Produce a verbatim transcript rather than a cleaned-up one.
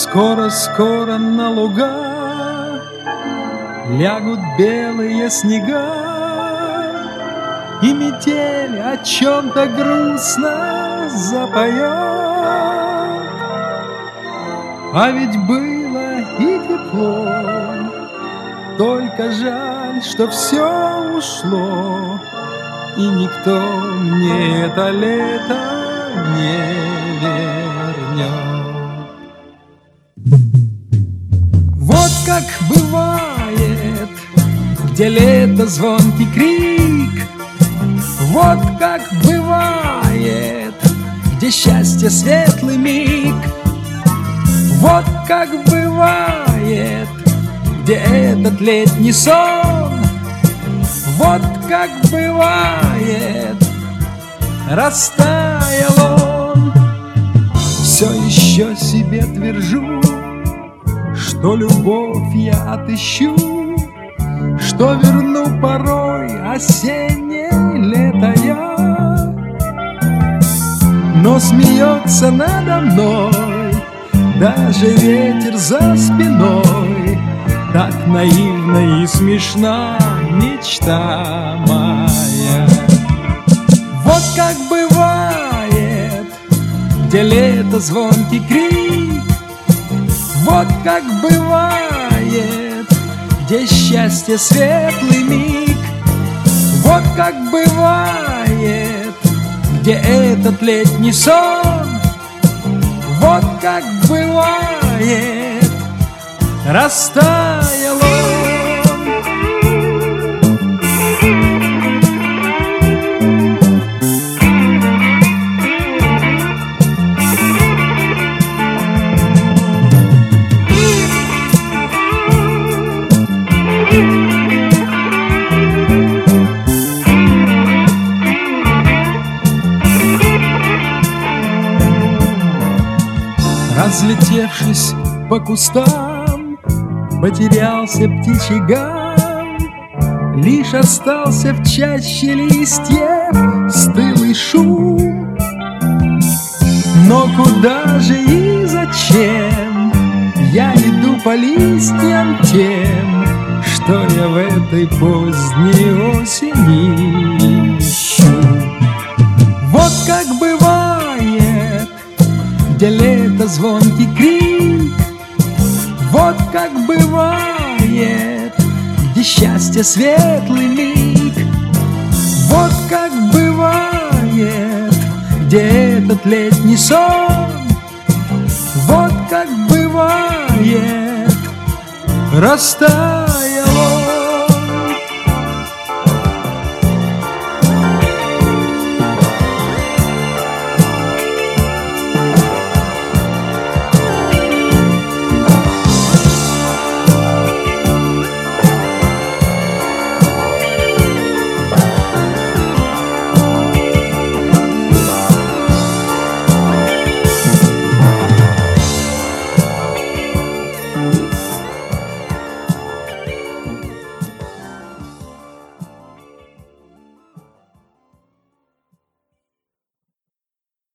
Скоро-скоро на луга лягут белые снега, и метель о чем-то грустно запоет. А ведь было и тепло, только жаль, что все ушло, и никто мне это лето не вернет. Вот как бывает, где лето звонкий крик, вот как бывает, где счастье светлый миг, вот как бывает, где этот летний сон, вот как бывает, растаял он. Все еще себе твержу, что любовь я отыщу, что верну порой осеннее лето я. Но смеется надо мной даже ветер за спиной, так наивна и смешна мечта моя. Вот как бывает, где лето звонкий крик, вот как бывает, где счастье светлый миг, вот как бывает, где этот летний сон, вот как бывает, растаял он. Разлетевшись по кустам, потерялся птичий гам, лишь остался в чаще листьев стылый шум. Но куда же и зачем я иду по листьям тем, что я в этой поздней осени ищу? Вот как бывает, где лето звонкий крик, вот как бывает, где счастье светлый миг, вот как бывает, где этот летний сон, вот как бывает, растаял